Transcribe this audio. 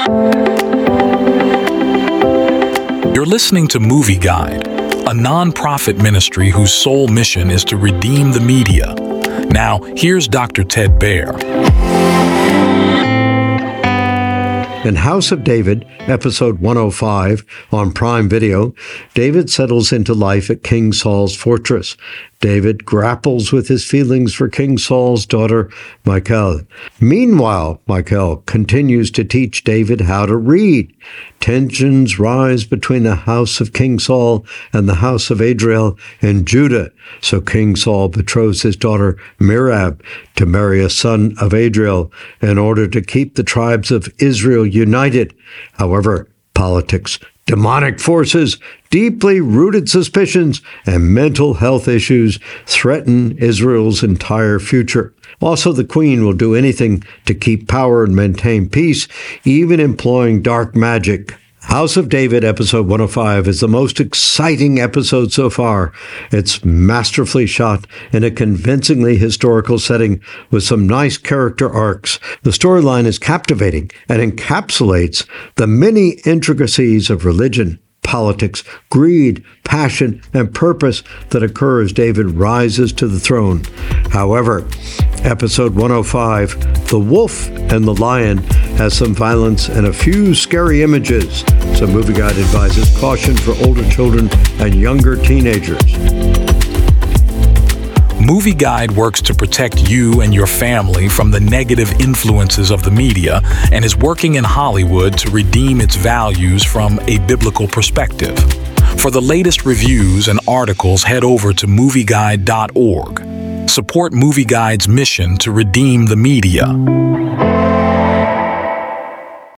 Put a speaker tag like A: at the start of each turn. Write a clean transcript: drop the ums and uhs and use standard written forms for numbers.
A: You're listening to Movie Guide, a non-profit ministry whose sole mission is to redeem the media. Now, here's Dr. Ted Baehr.
B: In House of David, episode 105 on Prime Video, David settles into life at King Saul's fortress. David grapples with his feelings for King Saul's daughter, Michal. Meanwhile, Michal continues to teach David how to read. Tensions rise between the house of King Saul and the house of Adriel in Judah. So King Saul betroths his daughter Merab to marry a son of Adriel in order to keep the tribes of Israel united. However, politics, demonic forces, deeply rooted suspicions, and mental health issues threaten Israel's entire future. Also, the queen will do anything to keep power and maintain peace, even employing dark magic. House of David, episode 105, is the most exciting episode so far. It's masterfully shot in a convincingly historical setting with some nice character arcs. The storyline is captivating and encapsulates the many intricacies of religion, politics, greed, passion, and purpose that occur as David rises to the throne. However, episode 105, The Wolf and the Lion, has some violence and a few scary images. So Movie Guide advises caution for older children and younger teenagers.
A: Movie Guide works to protect you and your family from the negative influences of the media and is working in Hollywood to redeem its values from a biblical perspective. For the latest reviews and articles, head over to movieguide.org. Support Movie Guide's mission to redeem the media.